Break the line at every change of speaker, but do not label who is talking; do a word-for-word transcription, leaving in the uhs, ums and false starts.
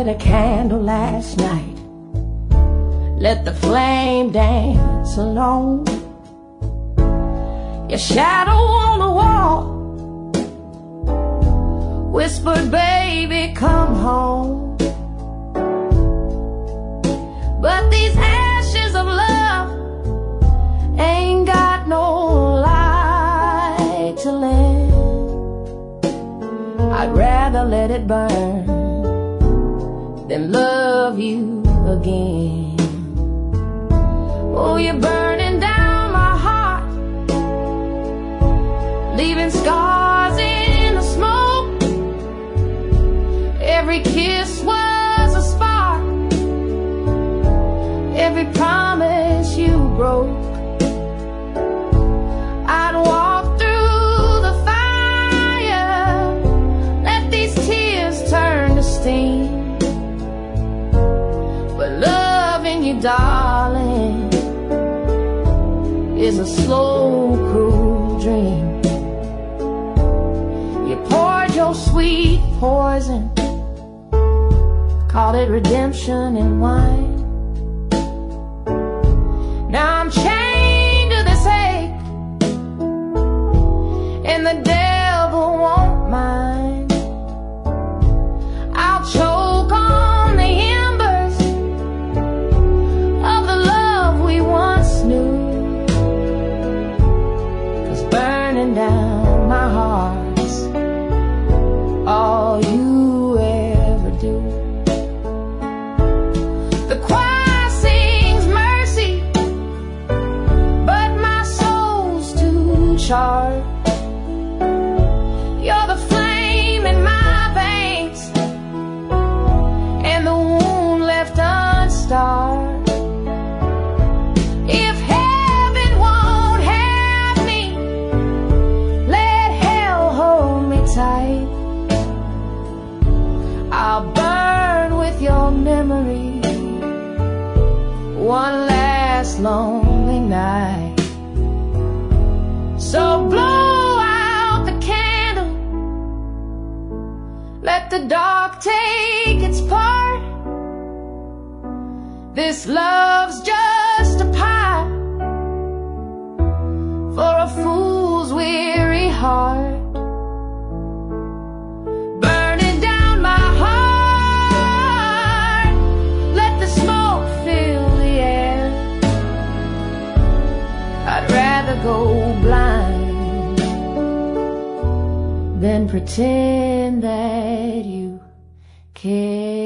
a candle last night. Let the flame dance alone. Your shadow on the wall whispered, baby, come home. But these ashes of love ain't got no light to lend. I'd rather let it burn than love you again. Oh, you're burning down my heart, leaving scars in the smoke. Every kiss was a spark, every promise you broke. I'd walk through the fire, let these tears turn to steam. But loving you, darling, is a slow, cruel dream. You poured your sweet poison, called it redemption in wine. Now I'm chained to this ache, and the devil won't mind. I'll choke on the embers of the love we once knew, 'cause burning down my heart's all you ever do. The choir sings mercy, but my soul's too charred. You're the flame in my veins, and the wound left unstarred. If heaven won't have me, let hell hold me tight. I'll burn with your memory one last lonely night. So blow out the candle, let the dark take its part. This love's just a pie for a fool's weary heart. Burning down my heart, let the smoke fill the air. I'd rather go blind than pretend that you care.